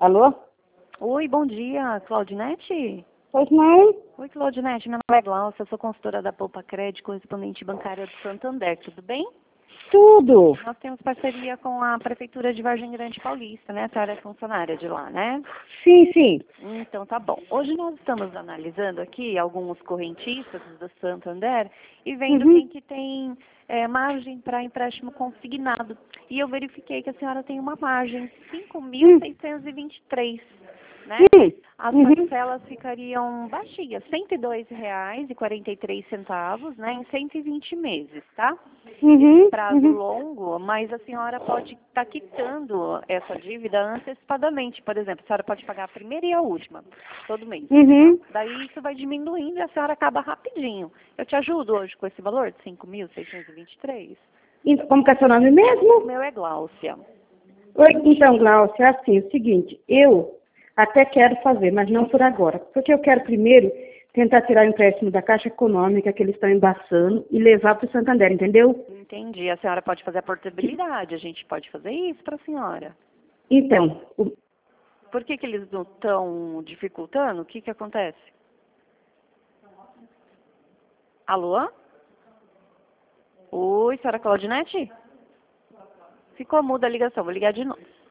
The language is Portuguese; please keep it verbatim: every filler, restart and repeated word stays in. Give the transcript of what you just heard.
Alô? Oi, bom dia, Claudinete? Pois não? Oi, Claudinete, meu nome é Glaucia, eu sou consultora da Poupa Crédito, correspondente bancária do Santander, tudo bem? Tudo. Nós temos parceria com a Prefeitura de Vargem Grande Paulista, né? A senhora é funcionária de lá, né? Sim, sim. Então, tá bom. Hoje nós estamos analisando aqui alguns correntistas do Santander e vendo Uhum. quem que tem é, margem para empréstimo consignado. E eu verifiquei que a senhora tem uma margem cinco mil Hum. seiscentos e vinte e três, né? Hum. As Uhum. parcelas ficariam baixinhas, cento e dois reais e quarenta e três centavos, né, em cento e vinte meses, tá? Esse Uhum. prazo Uhum. longo, mas a senhora pode estar quitando essa dívida antecipadamente. Por exemplo, a senhora pode pagar a primeira e a última, todo mês. Uhum. Daí isso vai diminuindo e a senhora acaba rapidinho. Eu te ajudo hoje com esse valor de cinco mil seiscentos e vinte e três? Então, como que é seu nome mesmo? O meu é Gláucia. Oi, então, Glaucia, é assim, o seguinte, eu até quero fazer, mas não por agora, porque eu quero primeiro tentar tirar o empréstimo da Caixa Econômica que eles estão embaçando e levar para o Santander, entendeu? Entendi. A senhora pode fazer a portabilidade. A gente pode fazer isso para a senhora. Então, o- Por que que eles não estão dificultando? O que que acontece? Alô? Oi, senhora Claudinete? Ficou muda a ligação. Vou ligar de novo.